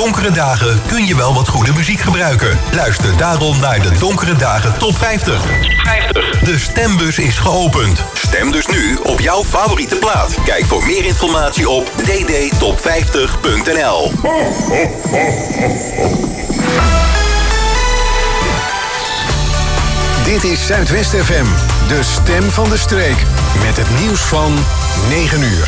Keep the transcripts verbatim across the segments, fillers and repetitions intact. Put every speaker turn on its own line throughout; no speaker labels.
donkere dagen kun je wel wat goede muziek gebruiken. Luister daarom naar de Donkere Dagen Top vijftig. De stembus is geopend. Stem dus nu op jouw favoriete plaat. Kijk voor meer informatie op d d top vijftig punt n l.
Dit is Zuidwest F M, de stem van de streek. Met het nieuws van negen uur.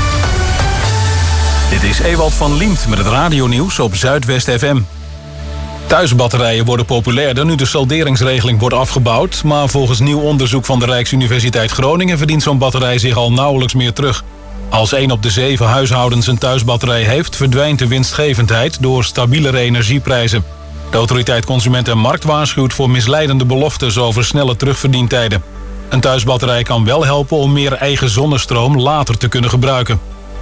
Dit is Ewald van Liemt met het radionieuws op Zuidwest F M. Thuisbatterijen worden populairder nu de salderingsregeling wordt afgebouwd. Maar volgens nieuw onderzoek van de Rijksuniversiteit Groningen verdient zo'n batterij zich al nauwelijks meer terug. Als één op de zeven huishoudens een thuisbatterij heeft, verdwijnt de winstgevendheid door stabielere energieprijzen. De Autoriteit Consument en Markt waarschuwt voor misleidende beloftes over snelle terugverdientijden. Een thuisbatterij kan wel helpen om meer eigen zonnestroom later te kunnen gebruiken.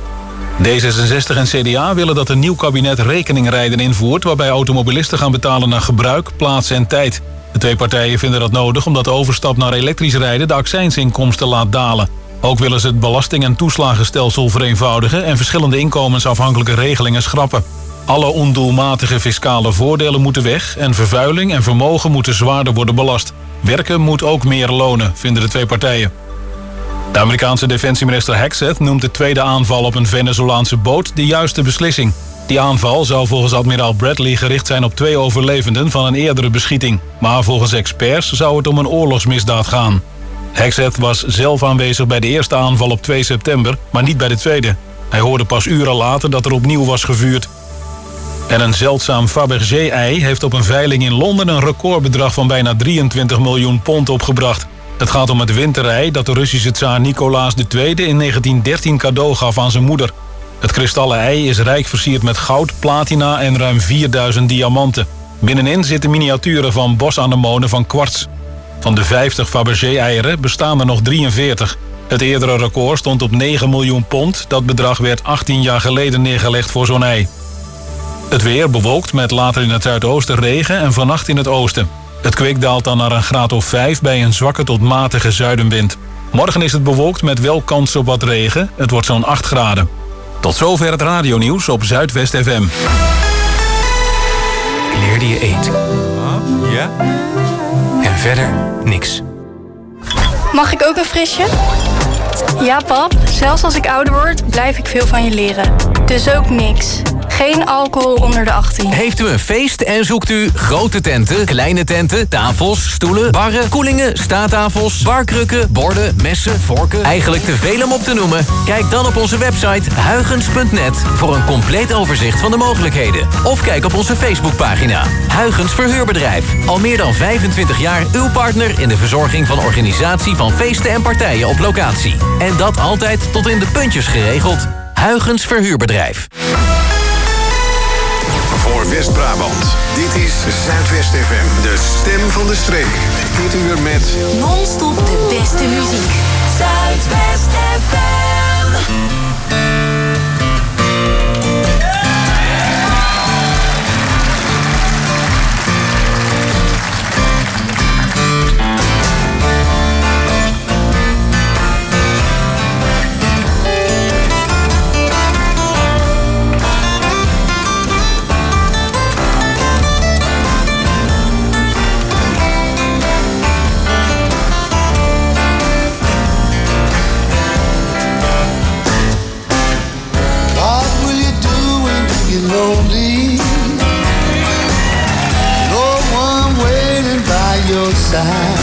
D zesenzestig en C D A willen dat een nieuw kabinet rekeningrijden invoert, waarbij automobilisten gaan betalen naar gebruik, plaats en tijd. De twee partijen vinden dat nodig omdat de overstap naar elektrisch rijden de accijnsinkomsten laat dalen. Ook willen ze het belasting- en toeslagenstelsel vereenvoudigen en verschillende inkomensafhankelijke regelingen schrappen. Alle ondoelmatige fiscale voordelen moeten weg en vervuiling en vermogen moeten zwaarder worden belast. Werken moet ook meer lonen, vinden de twee partijen. De Amerikaanse defensieminister Hegseth noemt de tweede aanval op een Venezolaanse boot de juiste beslissing. Die aanval zou volgens admiraal Bradley gericht zijn op twee overlevenden van een eerdere beschieting. Maar volgens experts zou het om een oorlogsmisdaad gaan. Hegseth was zelf aanwezig bij de eerste aanval op twee september, maar niet bij de tweede. Hij hoorde pas uren later dat er opnieuw was gevuurd. En een zeldzaam Fabergé-ei heeft op een veiling in Londen een recordbedrag van bijna drieëntwintig miljoen pond opgebracht. Het gaat om het winterei dat de Russische tsaar Nicolaas de Tweede in negentien dertien cadeau gaf aan zijn moeder. Het kristallen ei is rijk versierd met goud, platina en ruim vierduizend diamanten. Binnenin zitten miniaturen van bosanemonen van kwarts. Van de vijftig Fabergé-eieren bestaan er nog drieënveertig. Het eerdere record stond op negen miljoen pond. Dat bedrag werd achttien jaar geleden neergelegd voor zo'n ei. Het weer bewolkt met later in het zuidoosten regen en vannacht in het oosten. Het kwik daalt dan naar een graad of vijf bij een zwakke tot matige zuidenwind. Morgen is het bewolkt met wel kans op wat regen. Het wordt zo'n acht graden. Tot zover het radionieuws op Zuidwest F M.
Ik leerde je eten.
Ja?
En verder niks.
Mag ik ook een frisje? Ja, pap. Zelfs als ik ouder word, blijf ik veel van je leren. Dus ook niks. Geen alcohol onder de achttien.
Heeft u een feest en zoekt u grote tenten, kleine tenten, tafels, stoelen, barren, koelingen, staattafels, barkrukken, borden, messen, vorken? Eigenlijk te veel om op te noemen? Kijk dan op onze website huygens punt net voor een compleet overzicht van de mogelijkheden. Of kijk op onze Facebookpagina. Huygens Verhuurbedrijf. Al meer dan vijfentwintig jaar uw partner in de verzorging van organisatie van feesten en partijen op locatie. En dat altijd tot in de puntjes geregeld. Huygens Verhuurbedrijf.
Voor West-Brabant, dit is Zuidwest F M, de stem van de streek. Dit uur met
non-stop de beste muziek. Zuidwest F M.
Lonely, no one waiting by your side.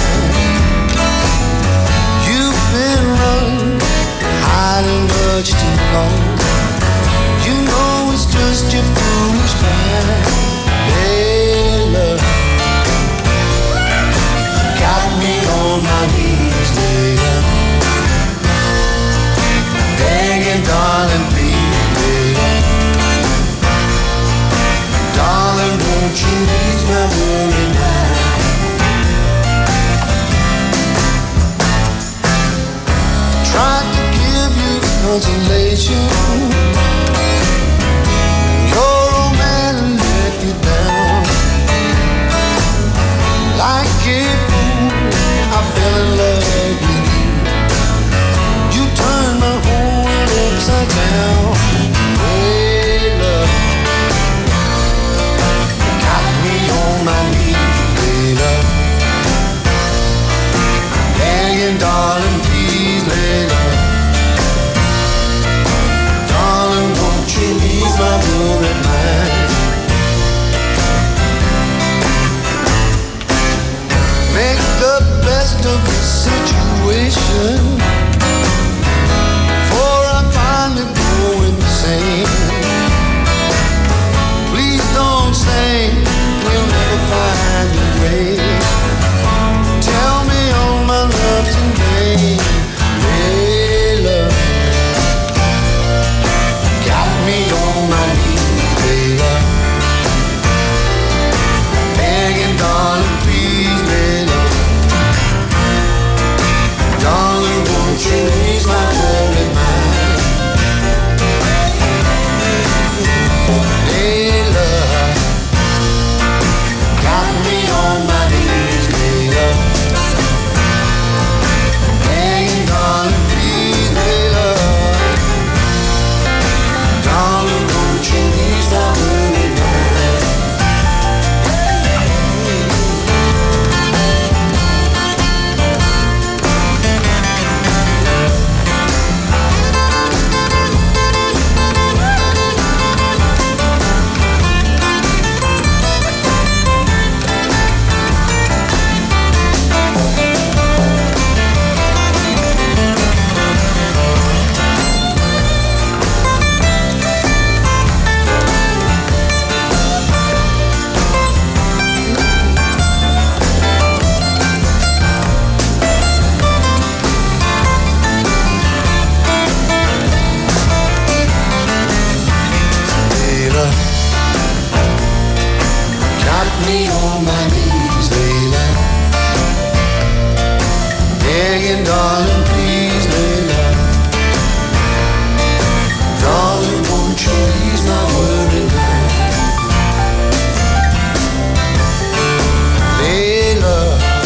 You've been running, hiding much too long. You know it's just your foolish mind. Hey, love, got me on my knees, later, begging, darling, please. Darling, won't you ease my worry mind? Tried to give you consolation. Your old man let you down. Like a fool, I fell in love with you. You turned my whole world upside down. Hey, love, listen, for I finally go insane. Please don't say we'll never find a way. Tell me all my love today, hey love. Got me on my knees, hey love. Begging, darling, please, hey love. Darling, won't you ease my worried mind? Hey love. Got me on my knees, hey love. Begging, darling, please, hey love. Darling, won't you ease my worried mind? Layla, got me on my knees, Layla. Begging, darling, please, Layla. Darling, won't you ease my worried mind? Layla,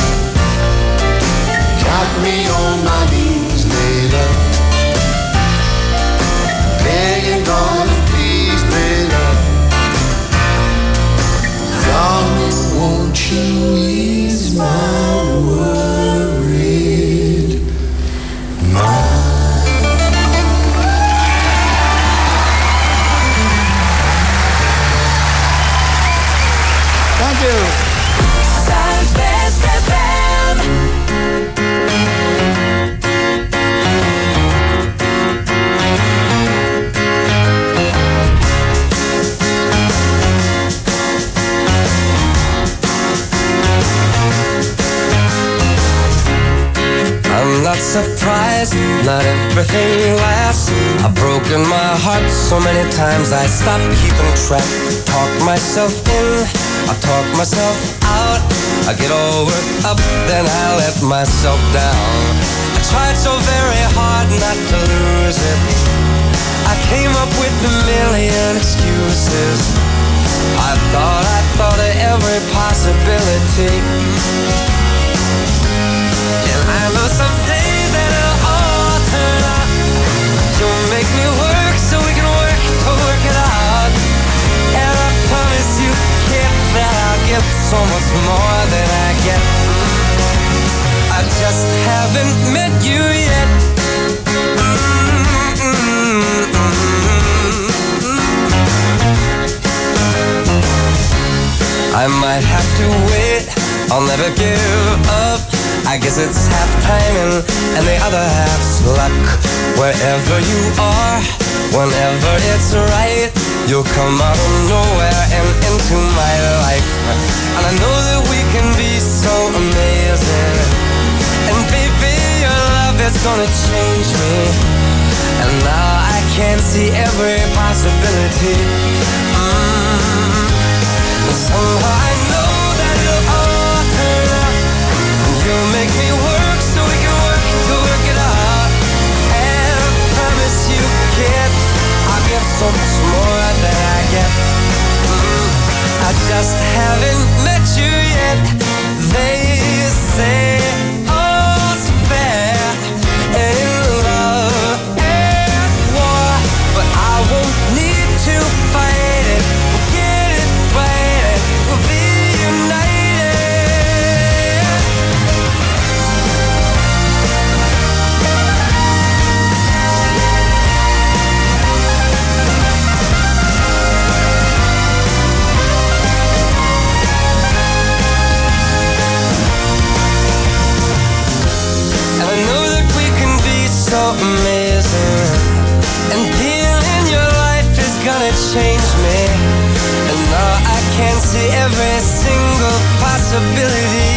got me on my knees, Layla. Begging, darling, please, Layla. Darling, won't you ease my worried mind? Thank you.
Zuidwest F M.
I'm not surprised, not everything lasts. I've broken my heart so many times I stopped keeping track. Talk myself in, I talk myself out. I get all worked up, then I let myself down. I tried so very hard not to lose it. I came up with a million excuses. I thought, I thought of every possibility. And I know someday that it'll all turn out. You'll make me work so we can work to work it out. And I promise you, kid, that I'll give so much more than I get. I just haven't met you yet. I might have to wait, I'll never give up. I guess it's half timing and the other half's luck. Wherever you are, whenever it's right, you'll come out of nowhere and into my life. And I know that we can be so amazing. And baby, your love is gonna change me. And now I can see every possibility. Mm. And somehow I know that it'll all turn out. You'll make me work so we can work to work it out. And I promise you, kid, I'll give so much more than I get. Mm, I just haven't met you yet. They say all's fair in love and war, but I won't need to fight it. We'll get it right. We'll be every single possibility.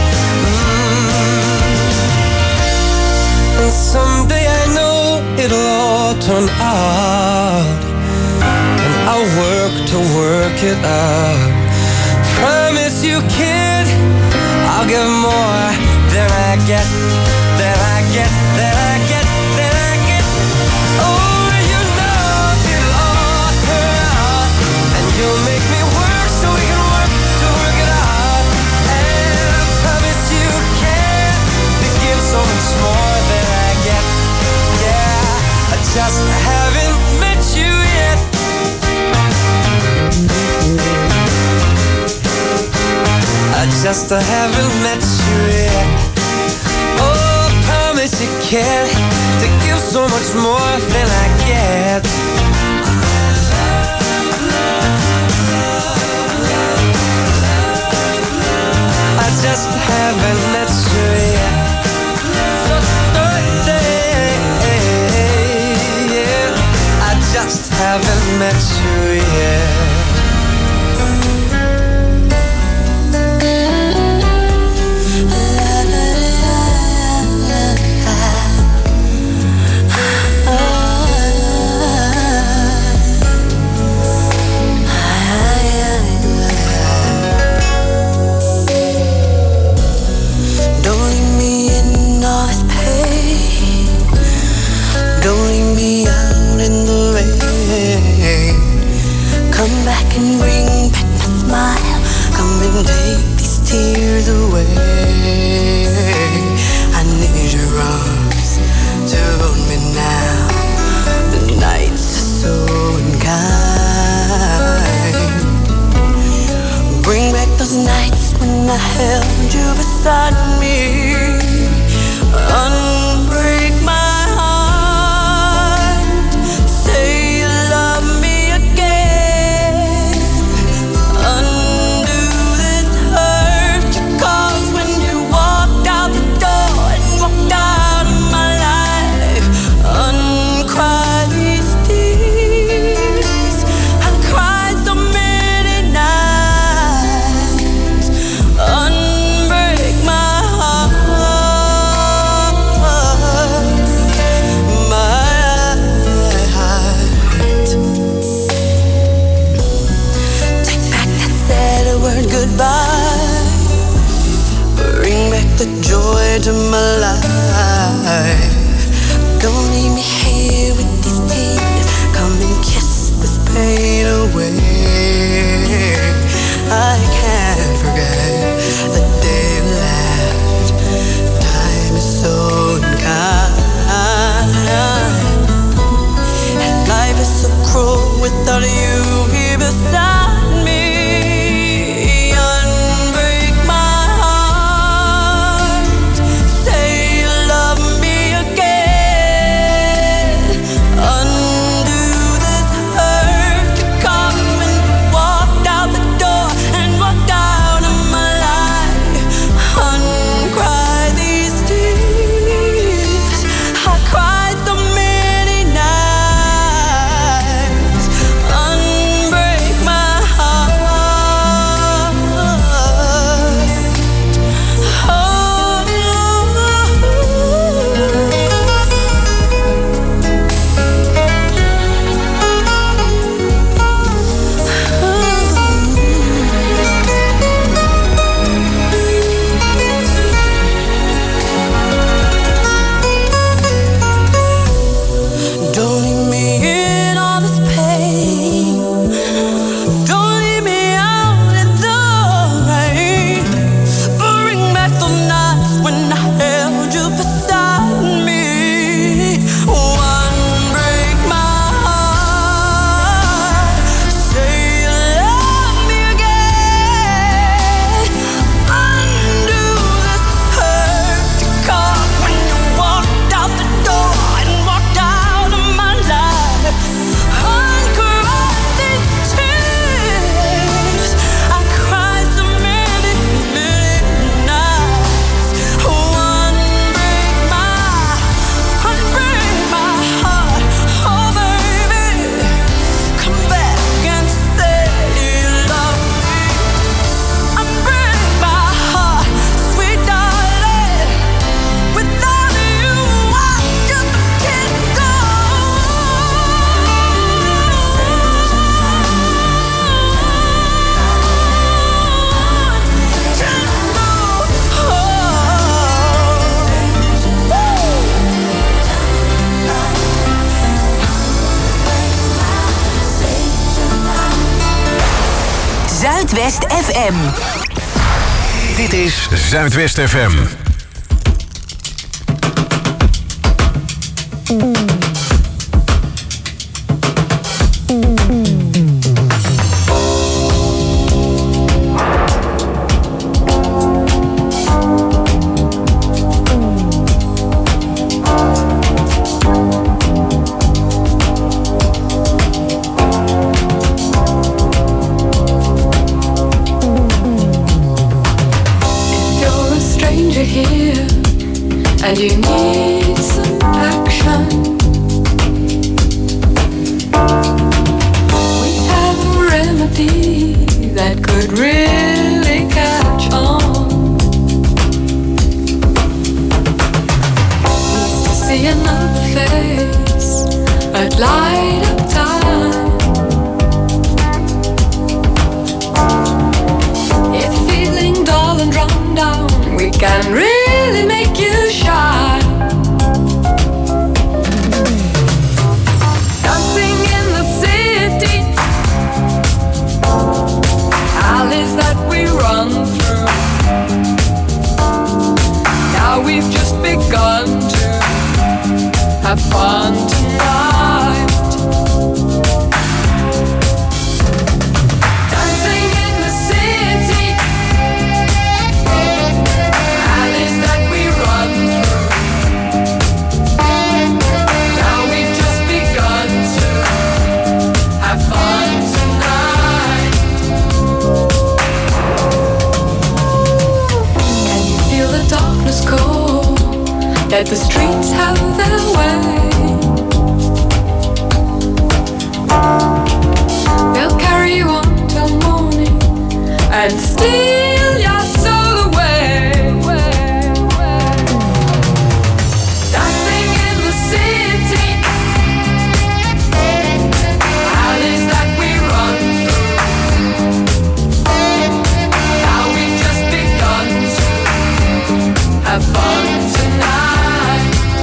Mm. And someday I know it'll all turn out, and I'll work to work it out. Promise you, kid, I'll give more than I get, than I get, than I get, than I get. Oh, you know it'll all turn out, and you'll make me work so we can work to work it out. And I promise you, kid, to give so much more than I get. Yeah, I just haven't met you yet. I just haven't met you yet. Oh, I promise you, kid, to give so much more than I get. I just haven't met you yet. So Thursday, yeah, I just haven't met you yet.
Come back and bring back my smile. Come and take these tears away. I need your arms to hold me now. The nights are so unkind. Bring back those nights when I held you beside me. Unbreak my the joy to my life. Don't leave me here with these tears. Come and kiss this pain away. I can't forget the day you left. Time is so unkind, and life is so cruel without you here beside me. Unbreak my heart. Say you love me again.
Zuidwest F M.
Dit is Zuidwest F M.
And you need some action. We have a remedy that could really catch on. Needs to see another face, but light up time. If you're feeling dull and run down, we can really make you shine. Dancing in the city, alleys that we run through. Now we've just begun to have fun tonight. Dancing in the city, alleys that we run through. Now we've just begun to have fun tonight. Can you feel the darkness call? Let the streets have their way. They'll carry you on till morning and steal your soul away. Dancing in the city, alleys that we run through. Now we've just begun to have fun tonight.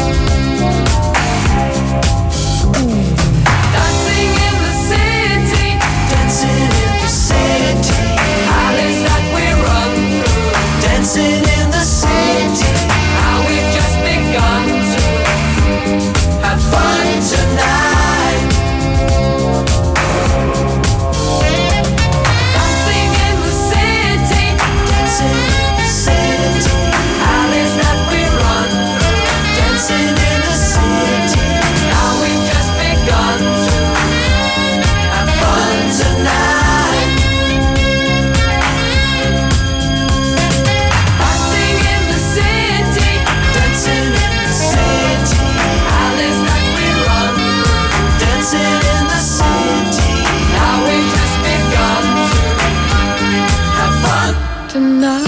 Dancing in the city, dancing in the city, alleys that we run through. Dancing in the city, now we've just begun to have fun tonight. Dancing in the city, dancing in the city, alleys that we run through. Dancing in the city, now we've just begun to have fun tonight. Dancing in the city, dancing in the city, alleys that we run through. Dancing in the city, now we've just begun to have fun tonight.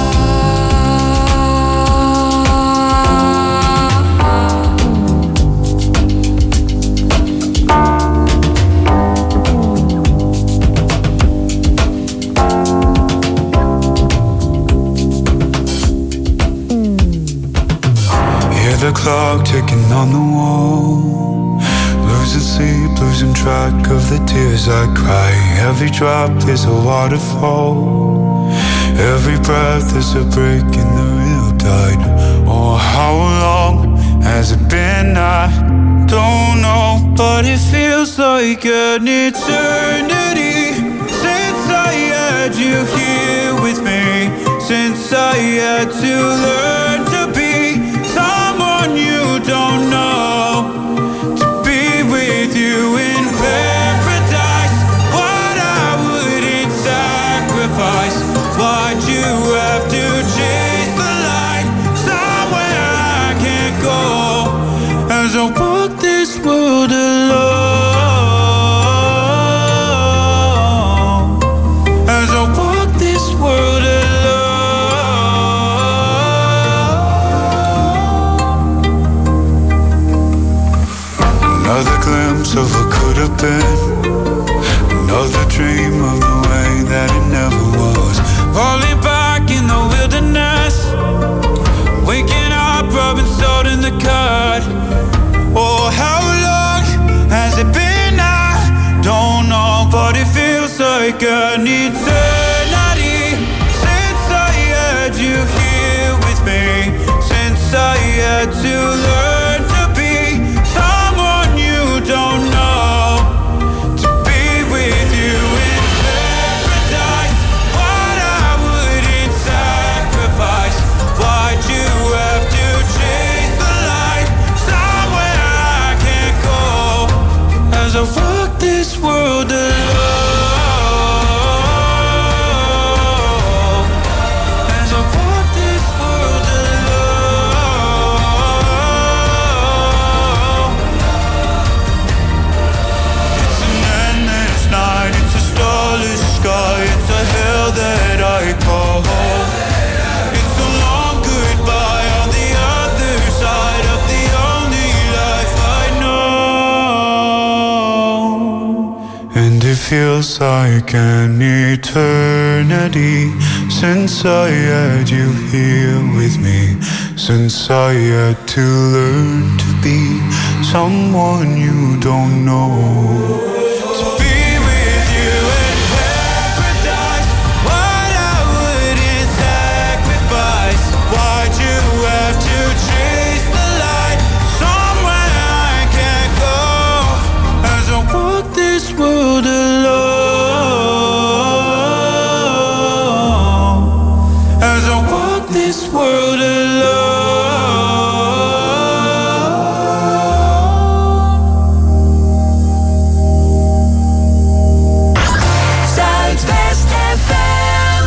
Hear the clock ticking on the wall. Losing sleep, losing track of the tears I cry. Every drop is a waterfall. Every breath is a break in the real tide. Oh, how long has it been? I don't know, but it feels like an eternity since I had you here with me. Since I had to learn to be someone you don't know, to be with you in paradise. What I wouldn't sacrifice. Why'd you have to chase the light somewhere I can't go? As I walk this world alone, as I walk this world alone. Another glimpse of what could have been. Another dream of the way that it never was. Falling back in the wilderness, waking up, rubbing salt in the cut. Oh, how long has it been? I don't know, but it feels like an eternity feels like an eternity since I had you here with me, since I had to learn to be someone you don't know. World alone, as I walk this world alone.
Zuidwest F M.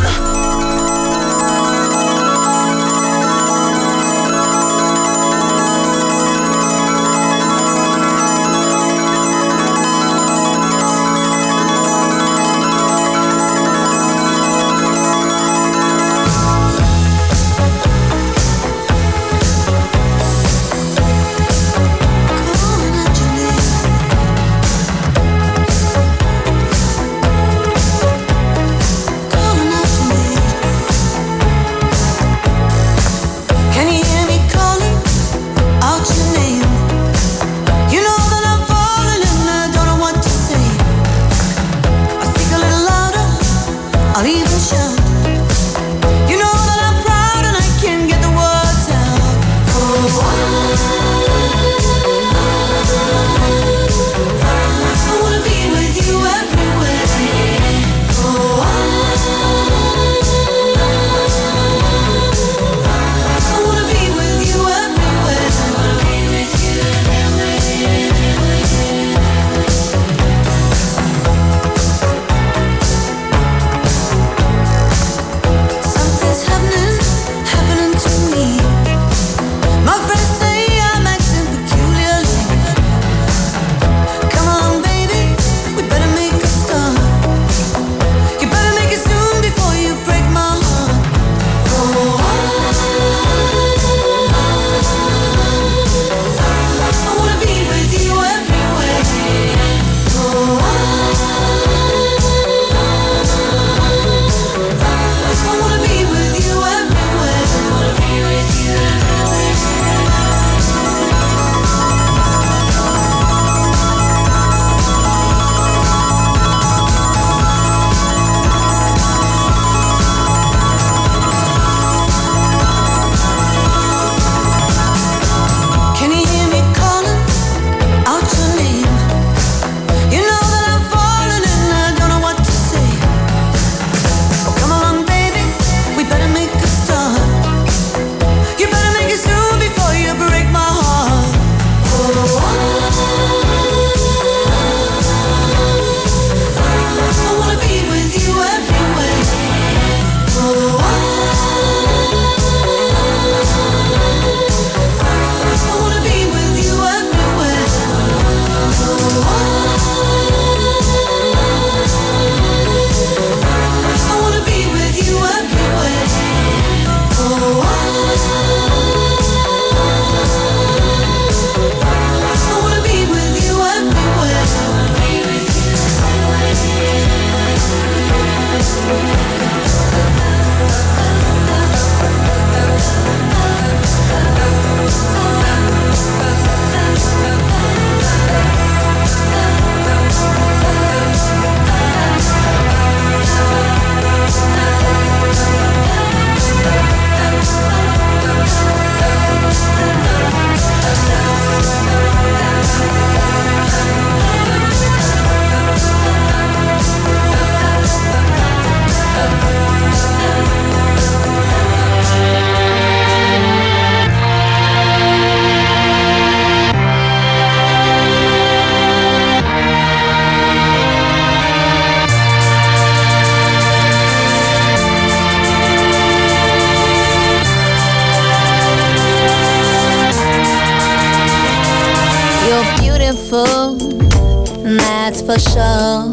that's for sure.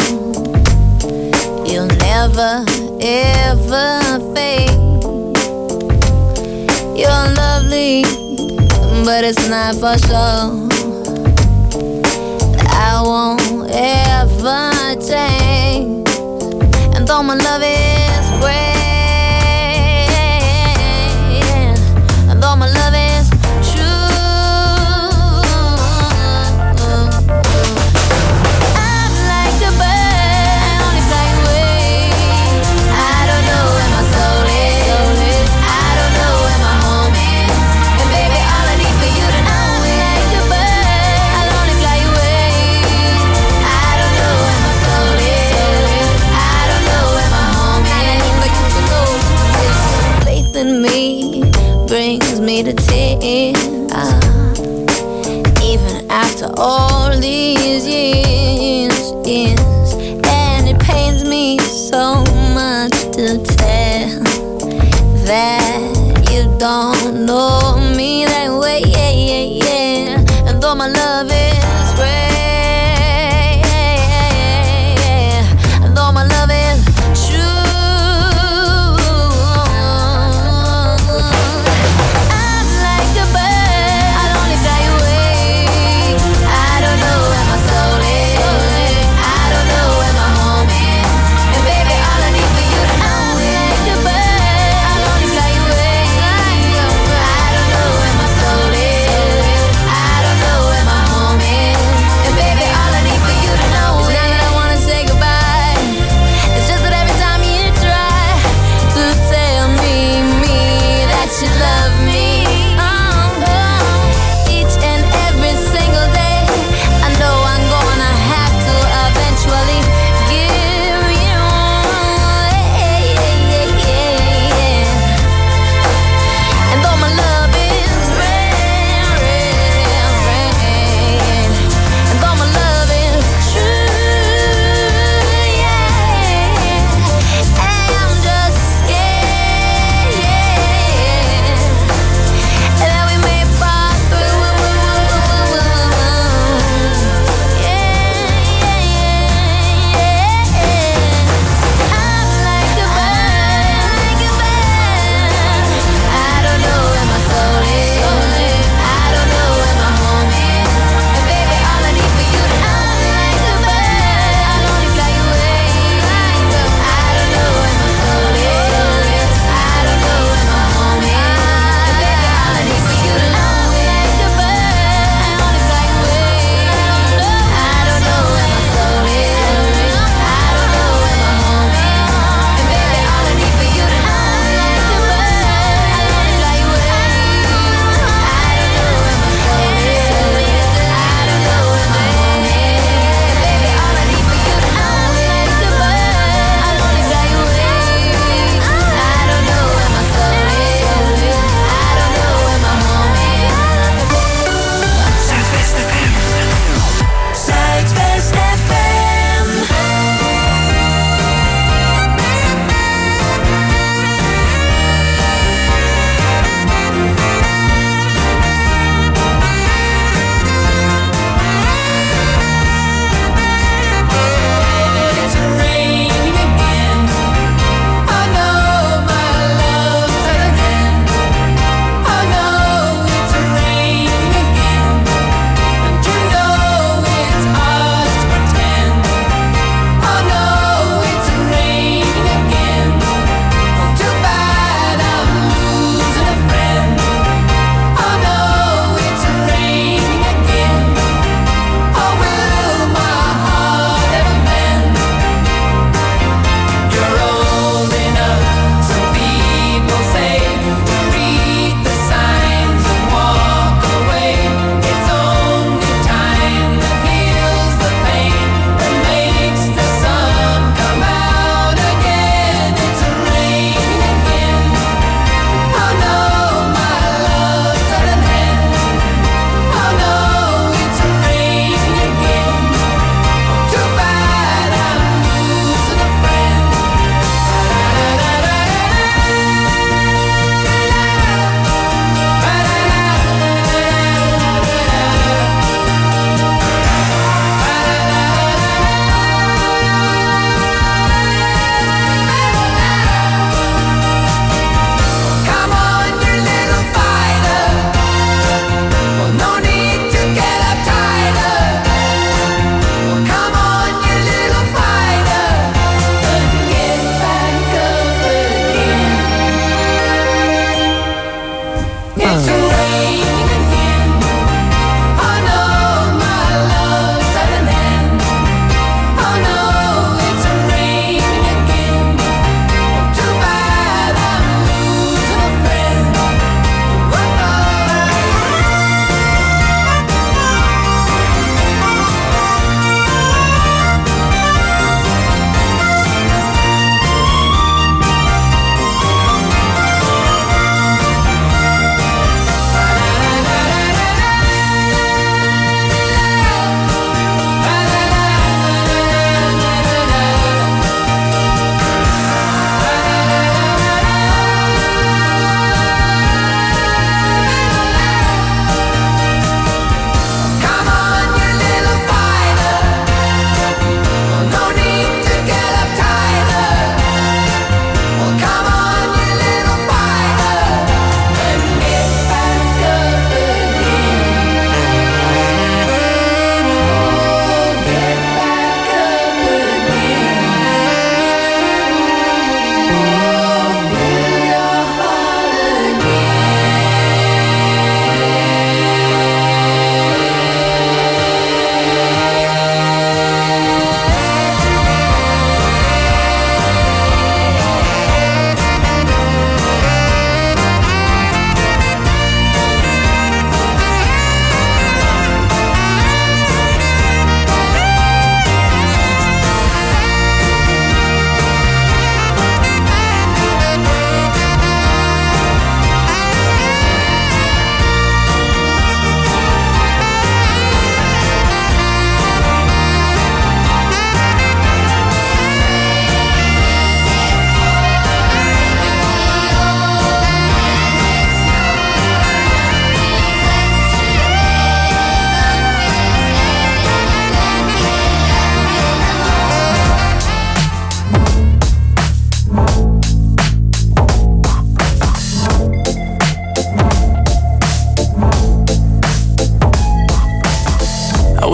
You'll never, ever fade. You're lovely, but it's not for sure. I won't ever never change. And though my love is great, and though my love is true, I'm like a bird, I only fly away. I don't know where my soul is, I don't know where my home is. And baby, all I need for you to know is like a bird, I'll only fly away. I don't know where my soul is, I don't know where my home is. All I need for you to know is faith in me brings me to tears. Even after all these years, years, and it pains me so much to tell that you don't know me that way, yeah, yeah, yeah. And though my love is great, and though my love is true, I'm like a bird, I'll only fly away. I don't know where my soul is, I don't know where my home is. And baby, all I need for you to know is like a bird, I'll only fly away. I don't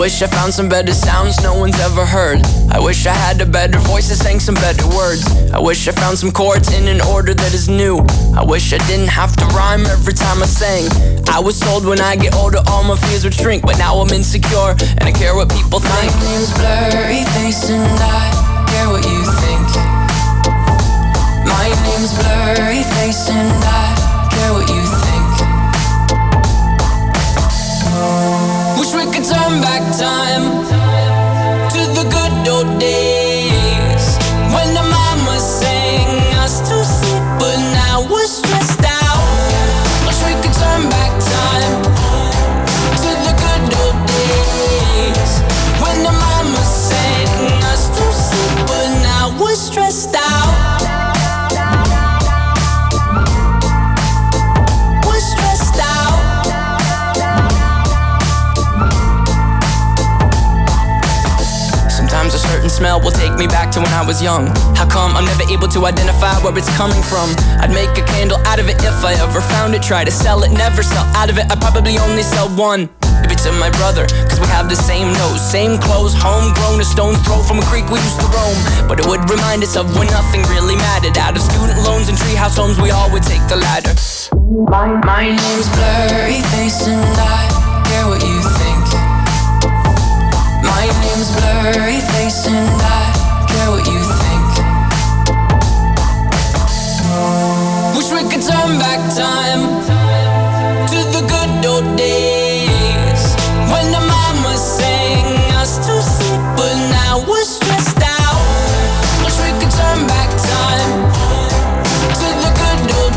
wish I found some better sounds no one's ever heard. I wish I had a better voice that sang some better words. I wish I found some chords in an order that is new. I wish I didn't have to rhyme every time I sang. I was told when I get older all my fears would shrink, but now I'm insecure and I care what people think.
My name's Blurry Face and I care what you think. My name's Blurry Face and I care what you think. Wish we could turn back time to the good old days when the mama sang us to sleep, but now we're stressed out. Wish we could turn back time to the good old days when the mama sang us to sleep, but now we're stressed out. We're stressed out. Sometimes a certain smell will take me back to when I was young. How come I'm never able to identify where it's coming from? I'd make a candle out of it if I ever found it. Try to sell it, never sell out of it. I'd probably only sell one. Maybe to my brother, cause we have the same nose, same clothes, homegrown, a stone's throw from a creek we used to roam. But it would remind us of when nothing really mattered. Out of student loans and treehouse homes, we all would take the ladder. My, my name's Blurry Face and I care what you think. My name's Blurry Face and I care what you think. Wish we could turn back time to the good old days when the mama sang us to sleep, but now we're stressed out. Wish we could turn back time to the good old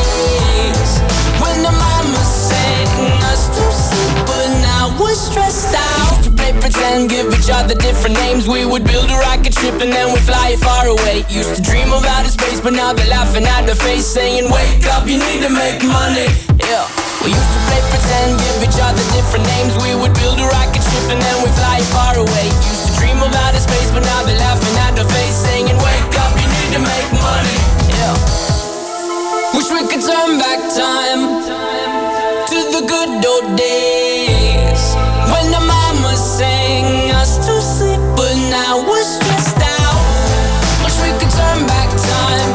days when the mama sang us to sleep, but now we're stressed out. Used to play pretend, give each other different names. We would build a rocket ship and then we'd fly far away. Used to dream of outer space, but now they're laughing at the face, saying, wake up, you need to make money. Yeah. We used to play pretend, give each other different names. We would build a rocket ship and then we'd fly far away. Used to dream of outer space, but now they're laughing at the face, saying, wake up, you need to make money. Yeah. Wish we could turn back time to the good old days when the mama sang us to sleep, but now we're stressed out. Wish we could turn back time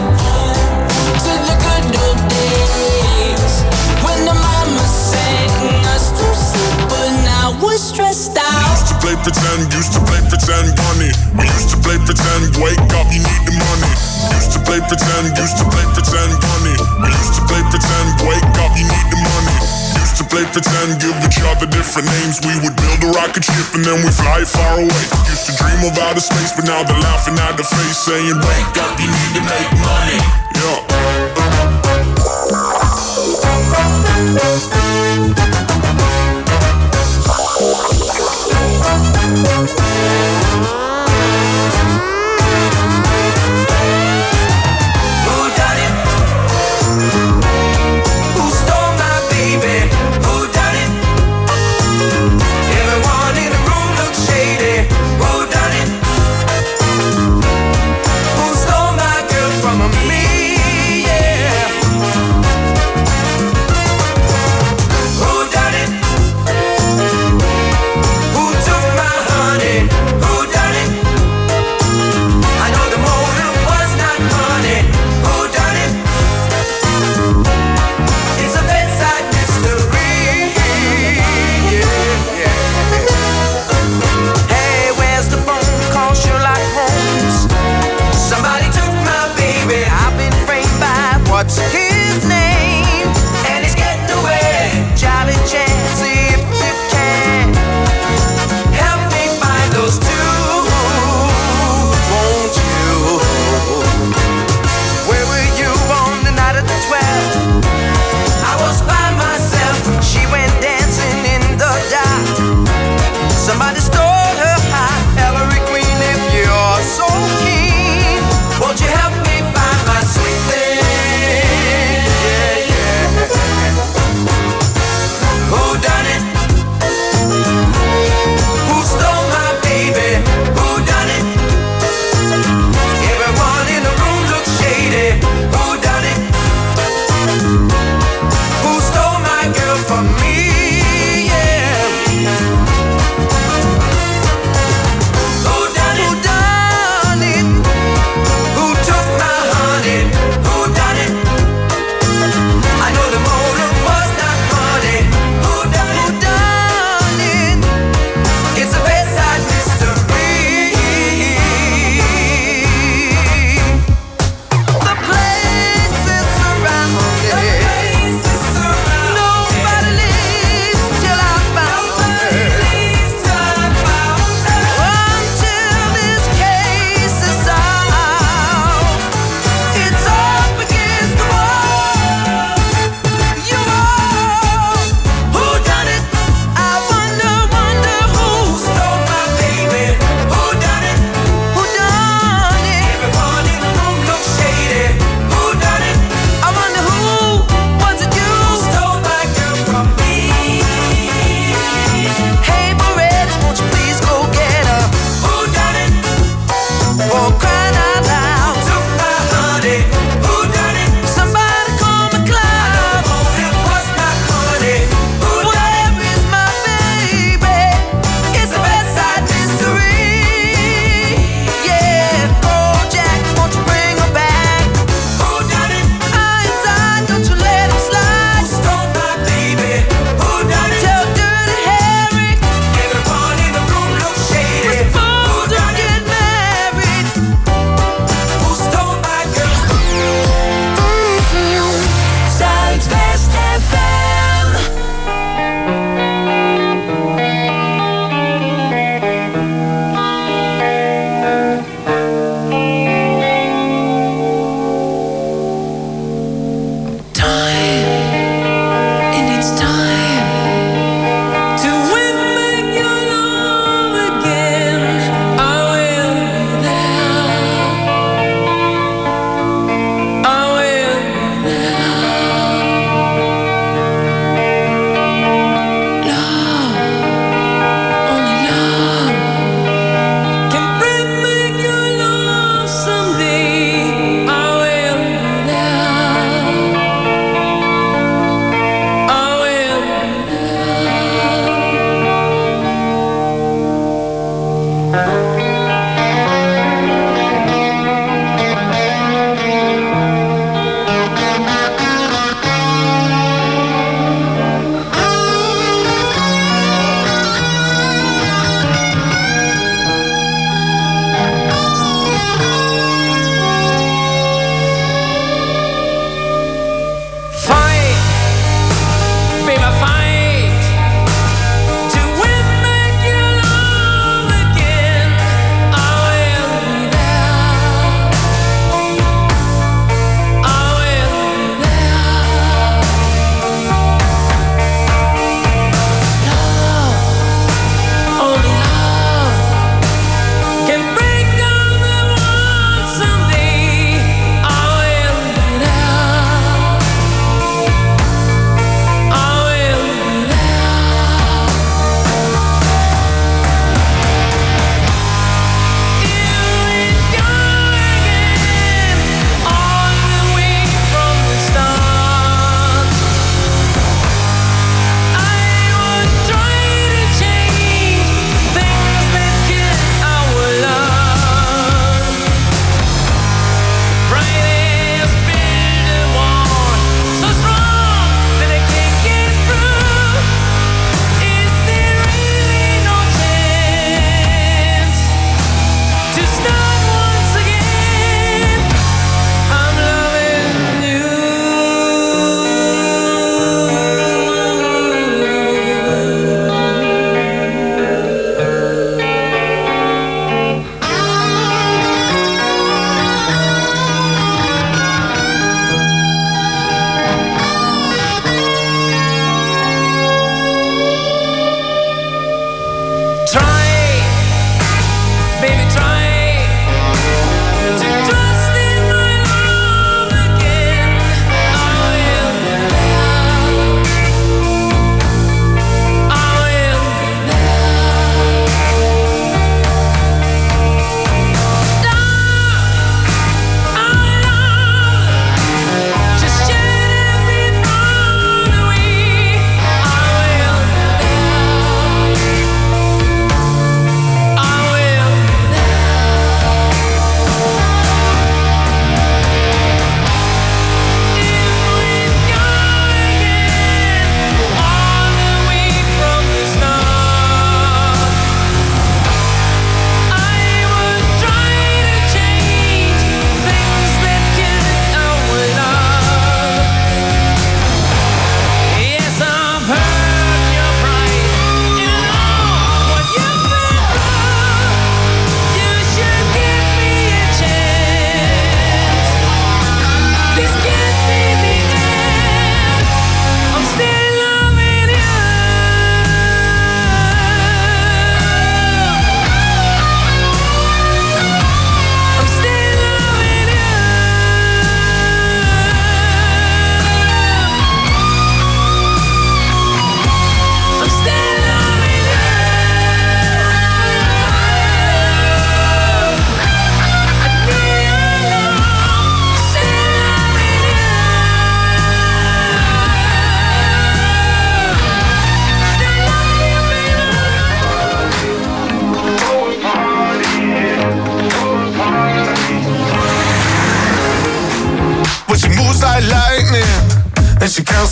to the good old days when the mama sang us to sleep, but now we're stressed out.
Used to play pretend, used to play pretend, bunny. We used to play pretend, wake up, you need the money. Used to play pretend, used to play pretend, bunny. We used to play pretend, wake up, you need the money. Used to play pretend, give each other different names. We would build a rocket ship and then we fly far away. Used to dream of outer space, but now they're laughing at the face, saying, wake up, you need to make money. Yeah.
From a million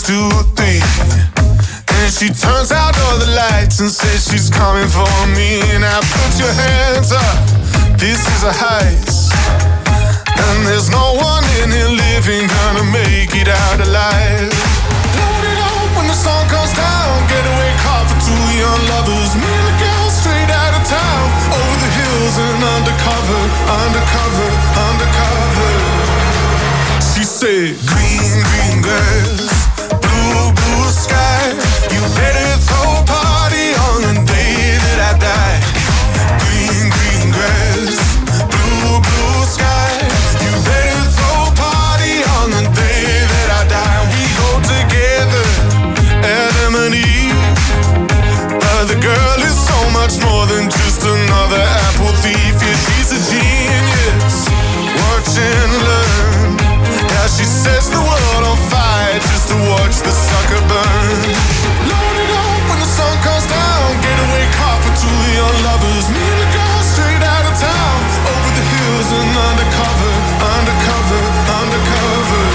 two, three. And she turns out all the lights and says she's coming for me. Now put your hands up, this is a heist. And there's no one in here living gonna make it out alive. Load it up when the sun comes down. Getaway car for two young lovers. Me and the girl straight out of town. Over the hills and undercover, undercover, undercover. She said, green, green grass, blue, blue sky. You better throw a party on the day that I die. Green, green grass, blue, blue sky. You better throw a party on the day that I die. We go together, Adam and Eve. But the girl is so much more than just another apple thief. Yeah, she's a genius. Watch and learn. Yeah, she sets the world on fire just to watch the sucker burn. Load it up when the sun comes down. Getaway car for two young lovers. Me and the girl straight out of town. Over the hills and undercover, undercover, undercover.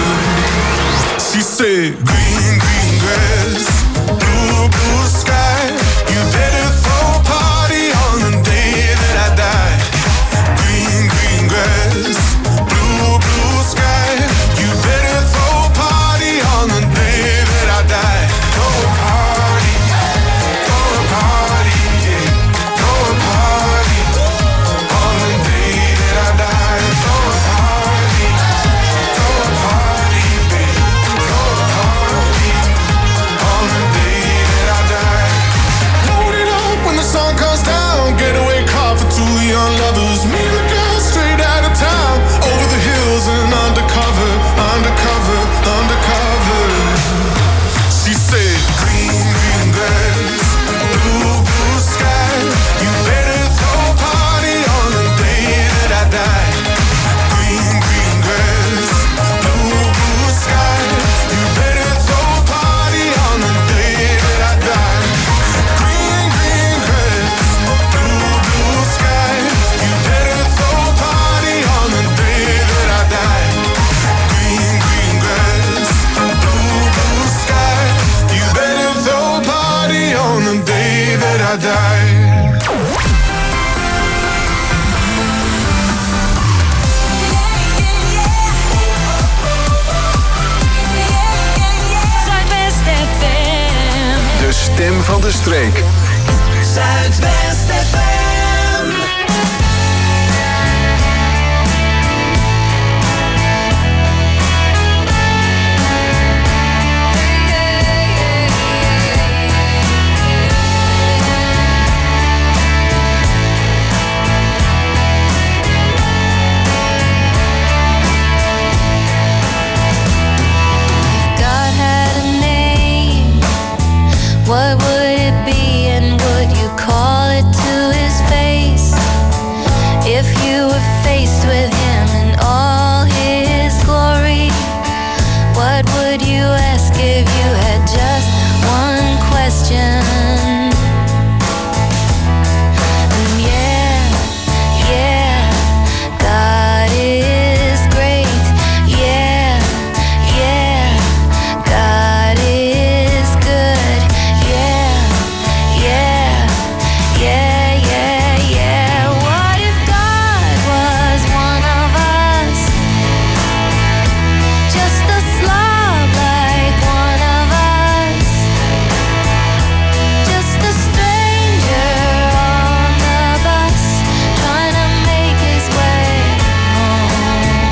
She said, green, green grass, blue, blue sky. You better throw a party on the day that I die. Green, green grass, blue, blue sky. You better throw a party on the day that I die. Throw a party, throw a party, yeah. Throw a party on the day that I die. Throw a party, throw a party, babe. Throw a party on the day that I die. Load it up when the sun comes down. Getaway car for two young lovers. Me and the girl straight out of town. Over the hills and undercover, undercover, undercover. She said, green, green grass, blue, blue sky. You better throw a party on the day that I die. Green, green grass, blue, blue sky. You better throw a party on the day that I die. Green, green grass, blue, blue sky. You better throw a party on the day that I die. Green, green grass, blue, blue sky. You better throw a party on the day that I die.
Zuidwest F M.
De stem van de streek.
Zuidwest F M.
God had a name, what would it be, and would you call it to his face? If you were faced with him in all his glory, what would you ask if you had just one question? And yeah, yeah, God is great. Yeah, yeah, God is good. Yeah, yeah, yeah, yeah, yeah. What if God was one of us? Just a slob like one of us. Just a stranger on the bus, trying to make his way home.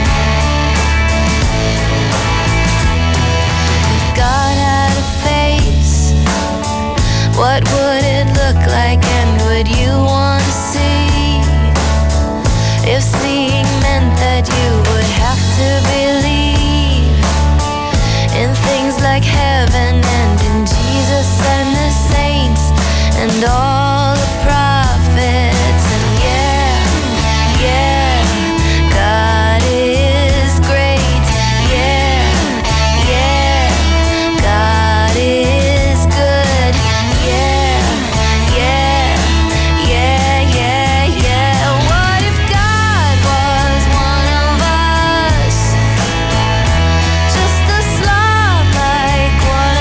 If God had a face, what would it look like, and would you want to see? If seeing meant that you would have to believe in things like heaven and in Jesus and the saints and all the prophets. And yeah, yeah, God is great. Yeah, yeah, God is good. Yeah, yeah, yeah, yeah, yeah. What if God was one of us? Just a slob like one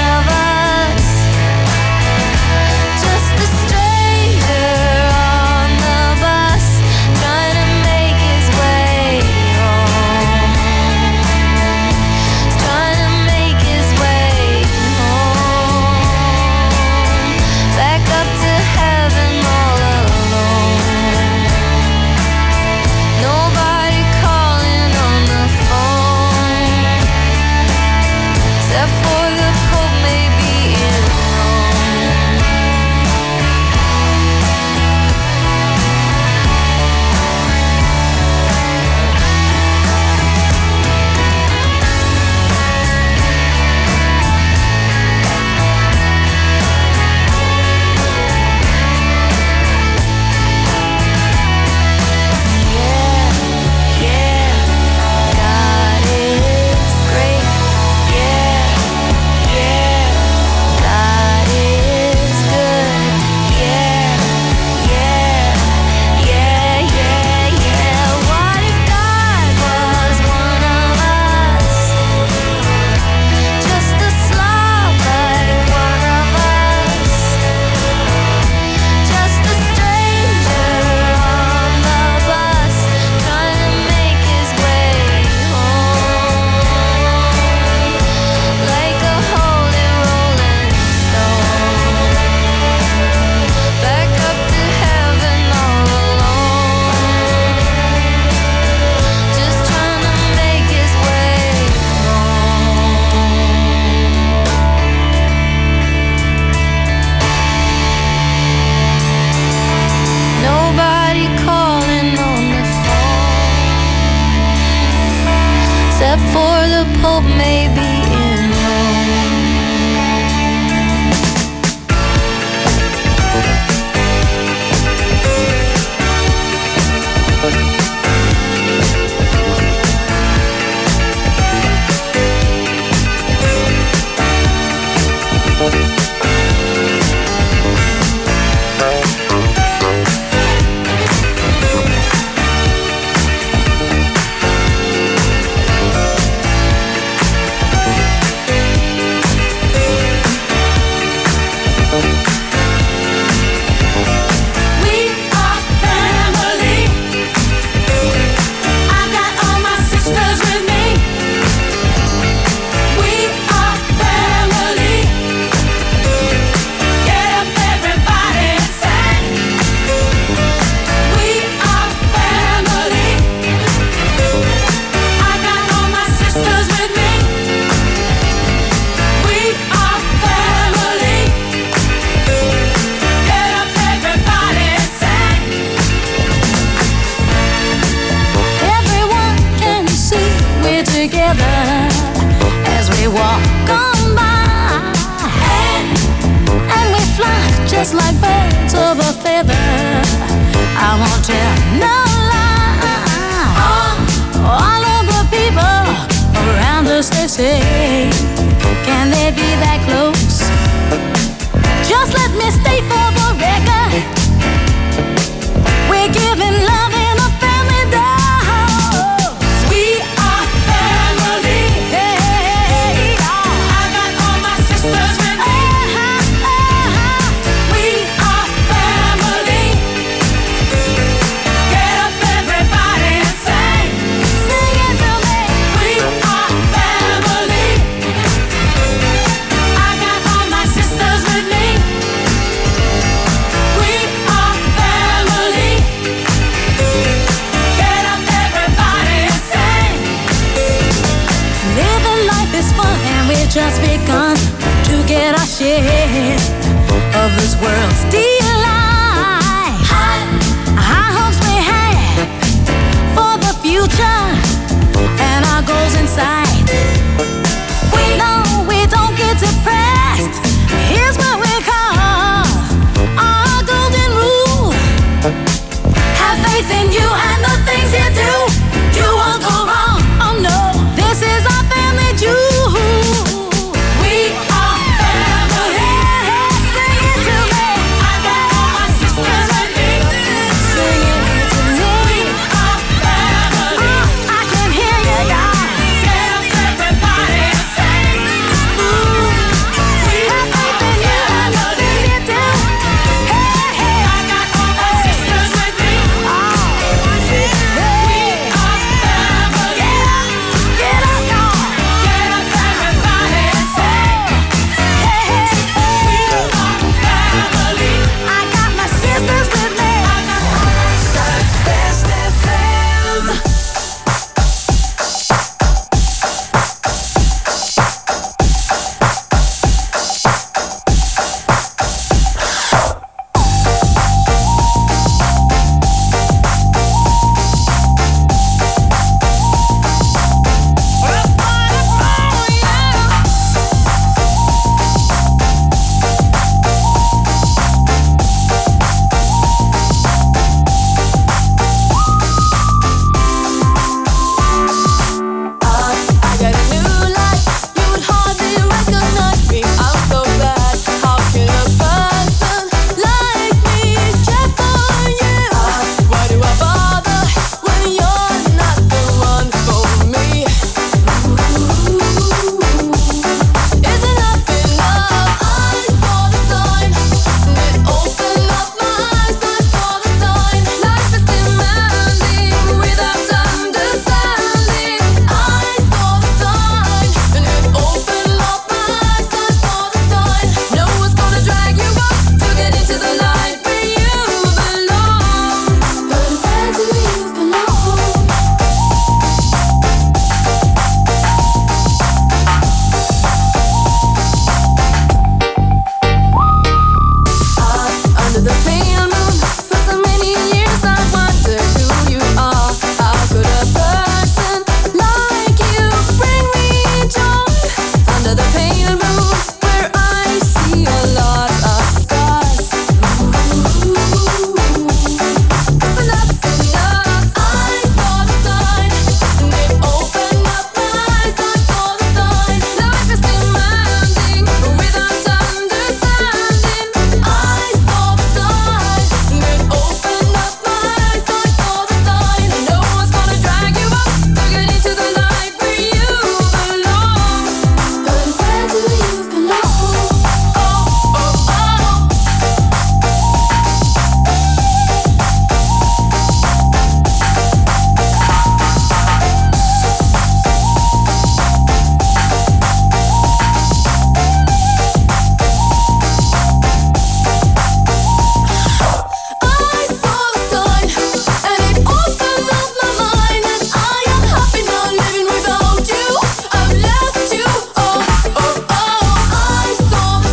I won't tell no lie. All of the people around us, they say, can they be that close? Just let me state for the record, we're giving love in a family dose. We are family. Hey, I got all my sisters with me. We are family. Get up everybody and sing. Sing it to me. We are family. I got all my sisters with me. We are family. Get up everybody and sing. Living life is fun and we've just begun to get our share of this world's deep.